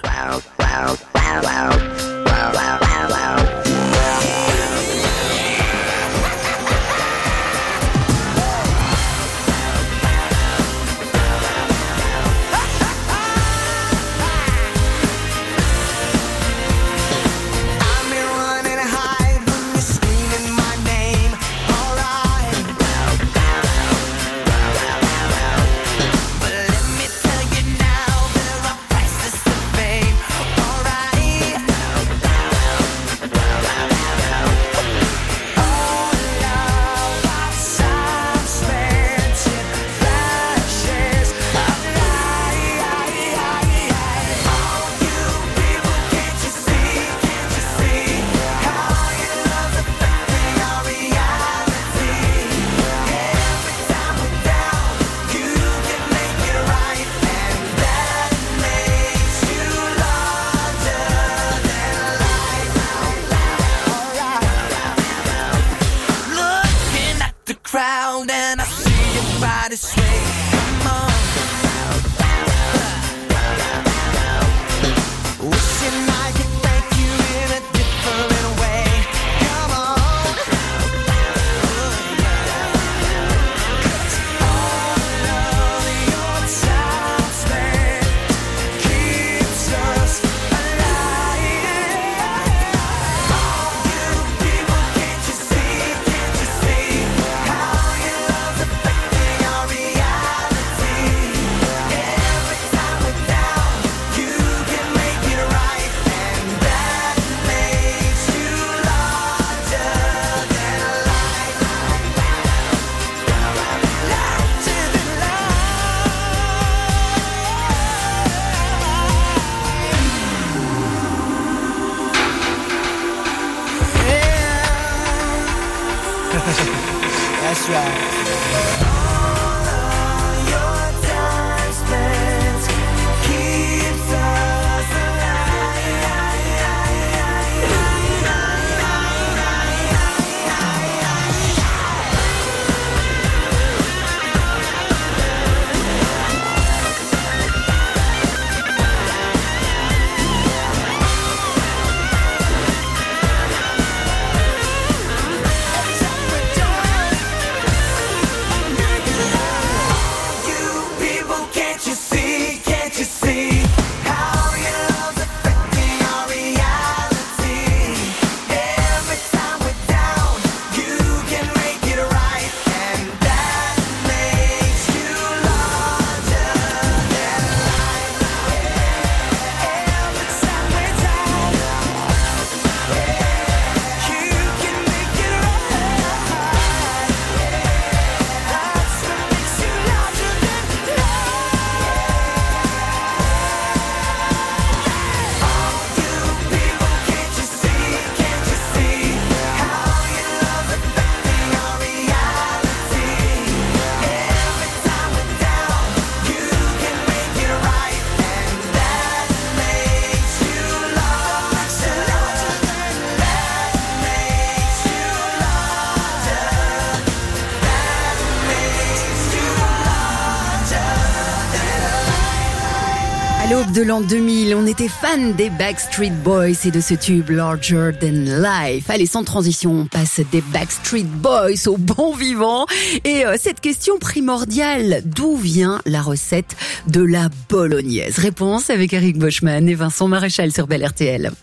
Crowd and I see your body sway. Come on. Wishing I could thank you in a different way. Come on. 'Cause all of your time spent keeps us alive. All you people, can't you see, can't you see? That's right. All your time spent keeps us À l'aube de l'an deux mille, on était fan des Backstreet Boys et de ce tube Larger Than Life. Allez, sans transition, on passe des Backstreet Boys au bon vivant. Et euh, cette question primordiale, d'où vient la recette de la bolognaise? Réponse avec Eric Boschman et Vincent Maréchal sur Belle R T L.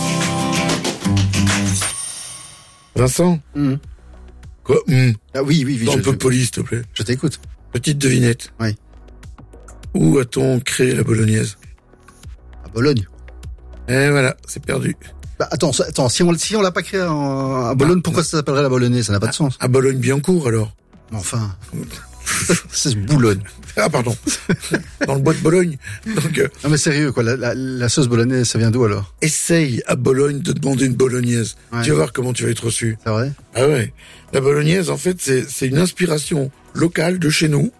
Vincent mmh. Quoi mmh. Ah oui, oui, oui. Un je, peu je, poli, s'il te plaît. Je t'écoute. Petite devinette. Oui. Où a-t-on créé la bolognaise? À Bologne. Et voilà, c'est perdu. Bah, attends, attends, si on, si on l'a pas créé à Bologne, pourquoi ça s'appellerait la bolognaise? Ça n'a pas de sens. À Bologne-Billancourt, alors. Enfin. C'est Boulogne. Ah, pardon. Dans le bois de Bologne. Donc, euh, non, mais sérieux, quoi. La, la, la sauce bolognaise, ça vient d'où alors? Essaye à Bologne de demander une bolognaise. Ouais. Tu vas voir comment tu vas être reçu. C'est vrai? Ah ouais. La bolognaise, en fait, c'est, c'est une inspiration locale de chez nous,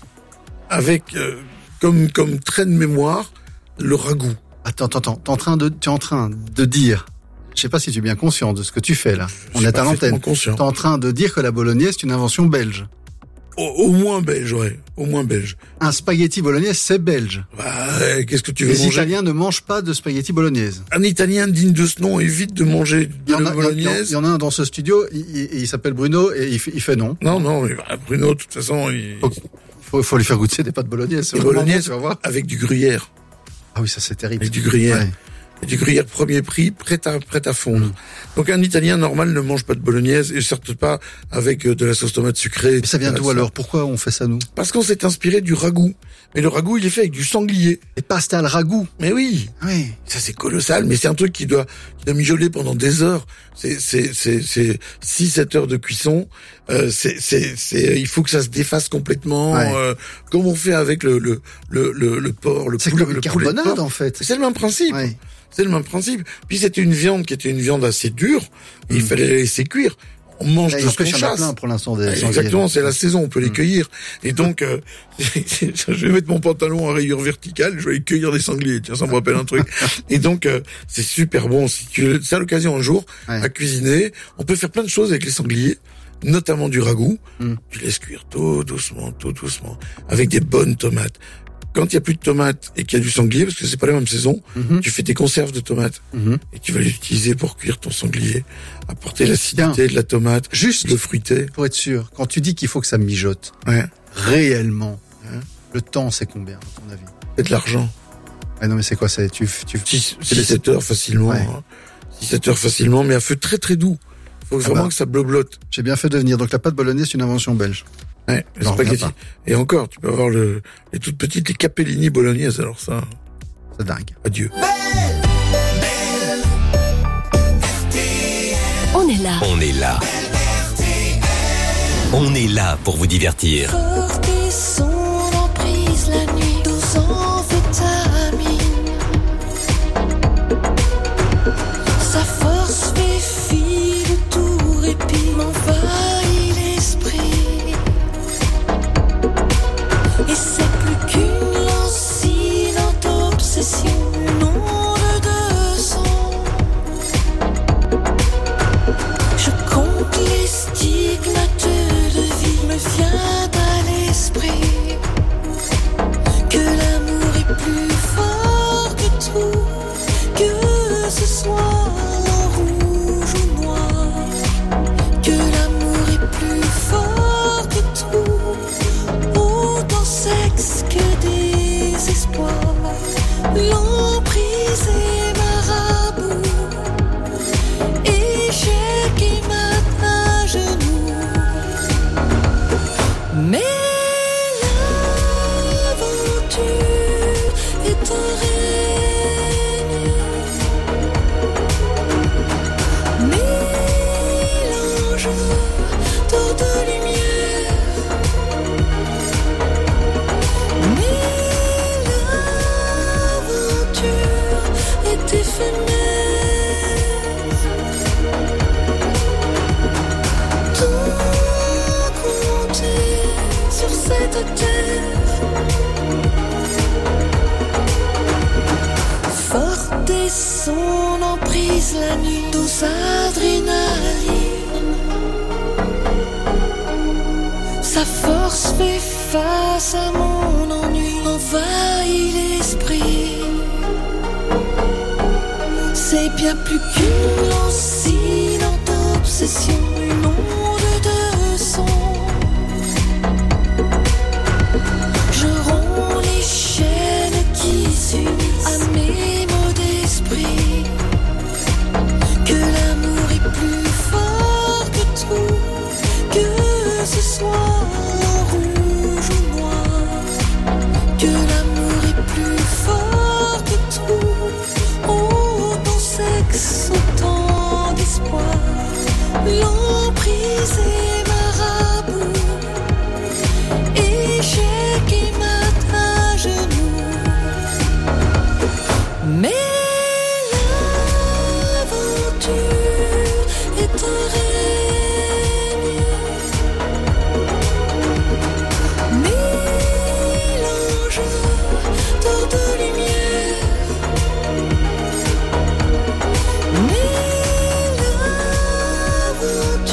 avec, euh, comme, comme trait de mémoire, le ragoût. Attends, attends, attends. T'es en train de, tu es en train de dire, je sais pas si tu es bien conscient de ce que tu fais là. Je On est à l'antenne. Conscient. T'es en train de dire que la bolognaise, c'est une invention belge. Au, au moins belge, ouais. Au moins belge. Un spaghetti bolognaise, c'est belge. Bah, qu'est-ce que tu veux Les manger? Les Italiens ne mangent pas de spaghetti bolognaise. Un Italien digne de ce nom évite de manger de la bolognaise. Il y en a un dans ce studio, il, il, il s'appelle Bruno et il fait, il fait non. Non, non, mais bah, Bruno, de toute façon, il... Faut, faut, faut lui faire goûter des pâtes bolognaise. Des bolognaise, tu vas voir. Avec du gruyère. Ah oui, ça c'est terrible. Avec du gruyère. Ouais. Et du gruyère premier prix, prêt à, prêt à fondre. Mmh. Donc un Italien normal ne mange pas de bolognaise et certes pas avec de la sauce tomate sucrée. Mais ça vient d'où alors? Pourquoi on fait ça nous? Parce qu'on s'est inspiré du ragoût. Mais le ragoût, il est fait avec du sanglier. Et pasta al ragoût. Mais oui. Oui. Ça c'est colossal, mais c'est un truc qui doit, qui doit mijoler pendant des heures. C'est, c'est, c'est, c'est six, sept heures de cuisson. Euh, c'est, c'est, c'est, il faut que ça se défasse complètement. Ouais. Euh, comme on fait avec le, le, le, le, le porc, le c'est poulet, comme une le carbonade poulet en fait. C'est le même principe. Ouais. C'est le même principe. Puis c'était une viande qui était une viande assez dure. Et mmh. Il fallait la laisser cuire. On mange là, de ce qu'on chasse. Plein pour l'instant des exactement, c'est la saison, on peut mmh. les cueillir. Et donc, euh, je vais mettre mon pantalon à rayures verticales, je vais aller cueillir des sangliers. Tiens, ça me rappelle un truc. Et donc, euh, c'est super bon. Si tu as l'occasion un jour ouais. à cuisiner, on peut faire plein de choses avec les sangliers, notamment du ragoût. Mmh. Tu laisses cuire tout doucement, tout doucement, avec des bonnes tomates. Quand il y a plus de tomates et qu'il y a du sanglier, parce que c'est pas la même saison, mmh. tu fais tes conserves de tomates mmh. et tu vas les utiliser pour cuire ton sanglier, apporter l'acidité Bien. de la tomate, juste le fruité. Pour être sûr, quand tu dis qu'il faut que ça mijote, ouais. réellement, hein, le temps c'est combien à ton avis? C'est de l'argent. Ah non mais c'est quoi ça? Tu tu six, sept heures facilement, ouais. hein. six, sept heures facilement, mais à feu très très doux. Faut ah vraiment bah. que ça bloblote. J'ai bien fait de venir. Donc la pâte bolognaise, c'est une invention belge. Ouais, les spaghettis. Et encore, tu peux avoir le, les toutes petites, les capellini bolognaises, alors ça. C'est dingue. Adieu. On est là. On est là. On est là pour vous divertir. Porter son emprise la nuit, dos amphétamines. Sa force fait fi de tout répit, m'envahit l'esprit. Et c'est plus qu'une lancinante obsession, une onde de sang. Je compte les stigmates de vie, me vient à l'esprit que l'amour est plus fort que tout, que ce soit en rouge ou noir, que l'amour est plus fort que tout, autant sexe que désespoir, l'emprise est marabout, échec et maintenant à genoux. Mais l'aventure est un règne, mélange d'or de lumière. Mais l'aventure est éphémère. Tout compter sur cette terre. Forte est son emprise la nuit, dose adrénaline. Sa force fait face à mon ennui, envahit l'esprit. C'est bien plus qu'une lancinante obsession, une onde de son. Je romps les chaînes qui s'unissent à mes mots d'esprit, que l'amour est plus fort que tout, que ce soit en rouge ou noir, que l'amour est plus fort que tout, autant sexe, autant d'espoir, l'emprise est marabout, et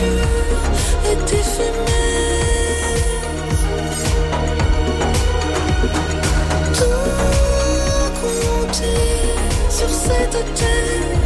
nature est éphémère. Tout compter sur cette terre.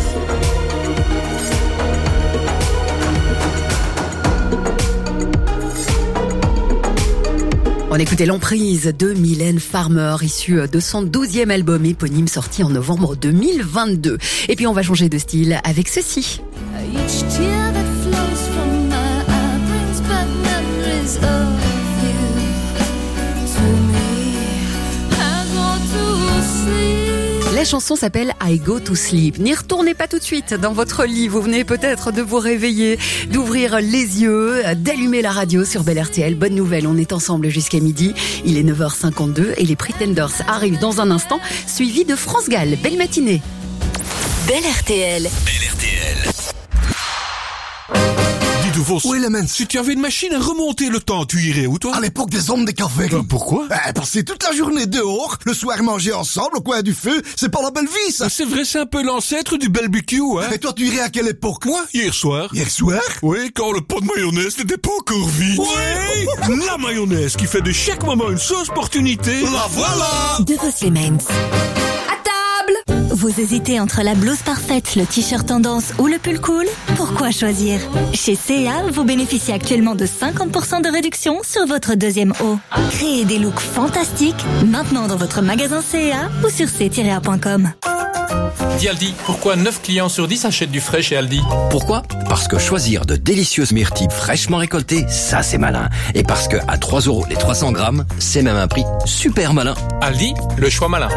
On écoutait l'emprise de Mylène Farmer, issue de son douzième album éponyme sorti en novembre deux mille vingt-deux. Et puis on va changer de style avec ceci. Each tear that flows from my eye brings back memories of you to me. I go to sleep. La chanson s'appelle I Go to Sleep. N'y retournez pas tout de suite dans votre lit. Vous venez peut-être de vous réveiller, d'ouvrir les yeux, d'allumer la radio sur Bel R T L. Bonne nouvelle, on est ensemble jusqu'à midi. Il est neuf heures cinquante-deux et les Pretenders arrivent dans un instant, suivis de France Gall. Belle matinée. Bel R T L. Bel R T L. Dis-tu, Vos, oui, les mens. Si tu avais une machine à remonter le temps, tu irais où, toi? À l'époque des hommes des cafés. Ben, pourquoi? Ben, passer toute la journée dehors, le soir manger ensemble au coin du feu, c'est pas la belle vie, ça. Ben, c'est vrai, c'est un peu l'ancêtre du barbecue, hein. Et toi, tu irais à quelle époque? Moi, hier soir. Hier soir? Oui, quand le pot de mayonnaise n'était pas encore vide. Oui! La mayonnaise qui fait de chaque moment une sauce opportunité. La voilà! De Vos les mens. Vous hésitez entre la blouse parfaite, le t-shirt tendance ou le pull cool? Pourquoi choisir? Chez C et A, vous bénéficiez actuellement de cinquante pour cent de réduction sur votre deuxième haut. Créez des looks fantastiques maintenant dans votre magasin C et A ou sur c tiret a point com. Dis Aldi, pourquoi neuf clients sur dix achètent du frais chez Aldi? Pourquoi? Parce que choisir de délicieuses myrtilles fraîchement récoltées, ça c'est malin. Et parce que à trois euros les trois cents grammes, c'est même un prix super malin. Aldi, le choix malin.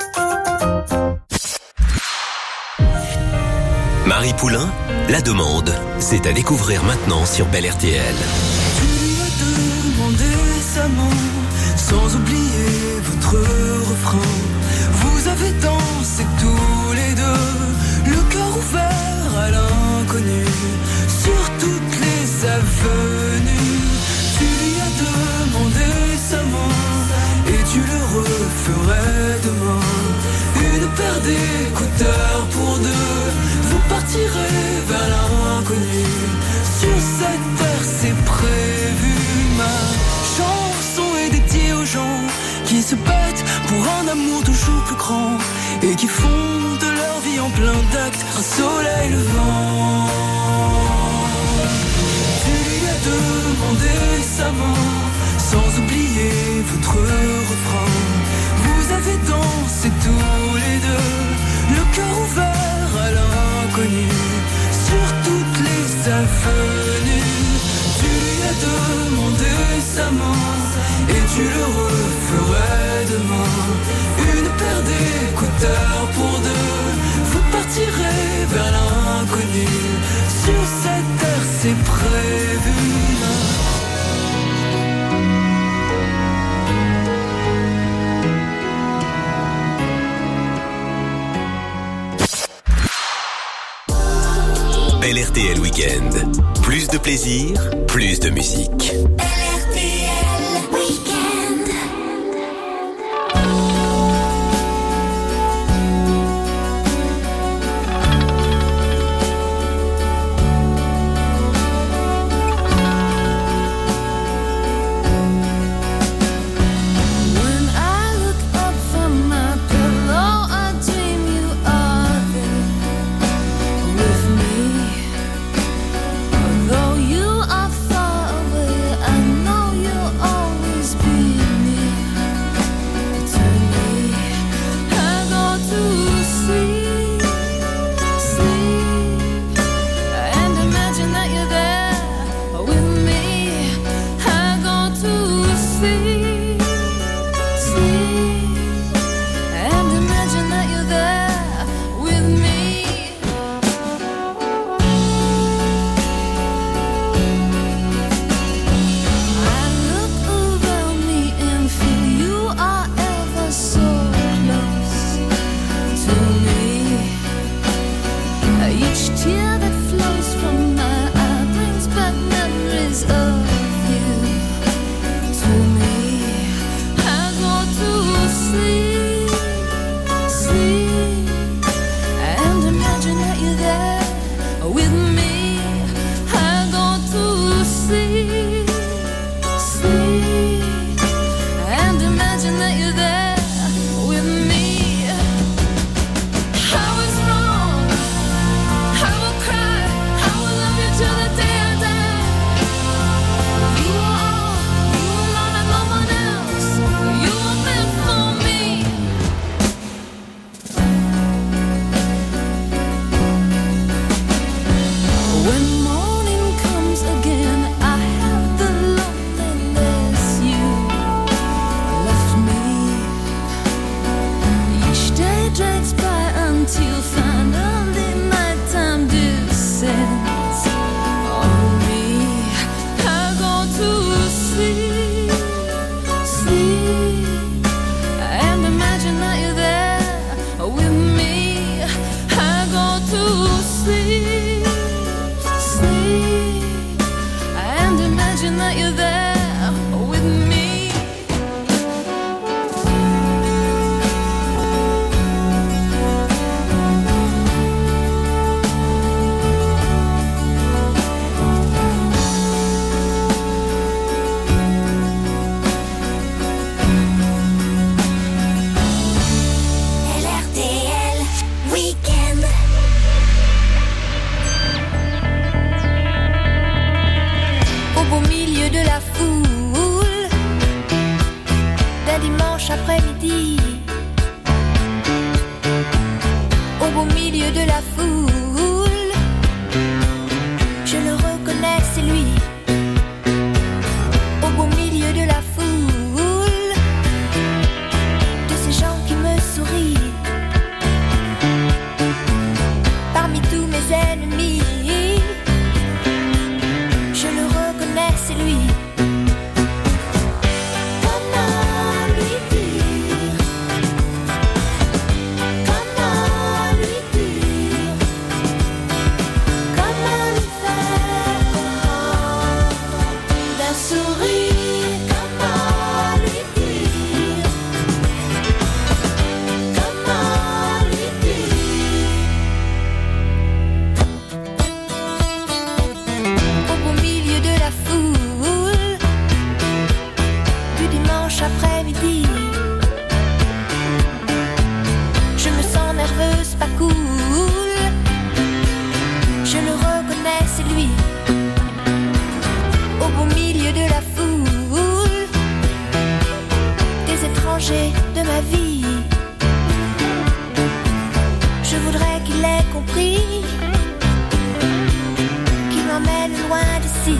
Marie Poulain, La Demande, c'est à découvrir maintenant sur Bel R T L. Tu lui as demandé sa main, sans oublier votre refrain. Vous avez dansé tous les deux, le cœur ouvert à l'inconnu, sur toutes les avenues. Tu lui as demandé sa main, et tu le referais demain. Une paire d'écouteurs pour deux. Vous partirez vers l'inconnu. Sur cette terre c'est prévu. Ma chanson est dédiée aux gens qui se battent pour un amour toujours plus grand et qui font de leur vie en plein d'actes un soleil levant. Tu lui as demandé sa main, sans oublier votre refrain. Vous avez dansé tous les deux, le cœur ouvert à l'inconnu, sur toutes les avenues. Tu lui as demandé sa main, et tu le referais demain. Une paire d'écouteurs pour deux, vous partirez vers l'inconnu. Sur cette terre c'est prévu. Bel R T L Week-end. Plus de plaisir, plus de musique. Though you are far away, I know sleep, sleep, and imagine that you're there with me. I was wrong, I will cry, I will love you till the day I die. You are all, you alone and no one else. You were meant for me. When morning comes again, I have the loneliness you left me. Each day drags by until finally nighttime descends on me. I go to sleep, sleep, and imagine that you're there with me. I go to sleep, sleep, and imagine that you're there with me. L R T L Weekend. Au beau milieu de la foule, d'un dimanche après-midi. Au beau milieu de la foule,